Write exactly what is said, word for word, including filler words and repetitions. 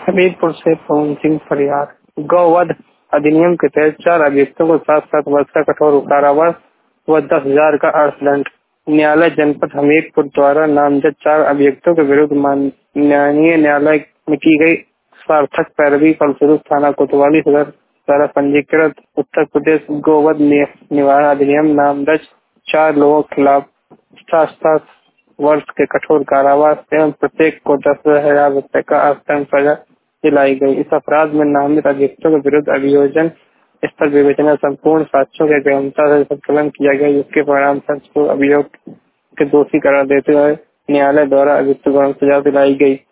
हमीरपुर से पवन सिंह फरियाद। गौवध अधिनियम के तहत चार अभियुक्तों को सात सात वर्ष का कठोर कारावास व दस हजार का अर्थदंड। न्यायालय जनपद हमीरपुर द्वारा नामजद चार अभियुक्तों के विरुद्ध माननीय न्यायालय में की गई सार्थक पैरवी फलस्वरूप थाना कोतवाली सदर द्वारा पंजीकृत उत्तर प्रदेश गौवध निवारण अधिनियम नामजद चार लोगों के खिलाफ सात सात वर्ष के कठोर कारावास एवं प्रत्येक को दस हजार रूपए का अर्थदंड सजा दिलाई गई। इस अपराध में नामित अभियुक्तों के विरुद्ध अभियोजन स्थल विवेचना संपूर्ण साक्ष्यों के गहनता से संकलन किया गया, जिसके परिणाम स्वरूप अभियोग के दोषी करार देते हुए न्यायालय द्वारा अभियुक्तों को सजा दिलाई गई।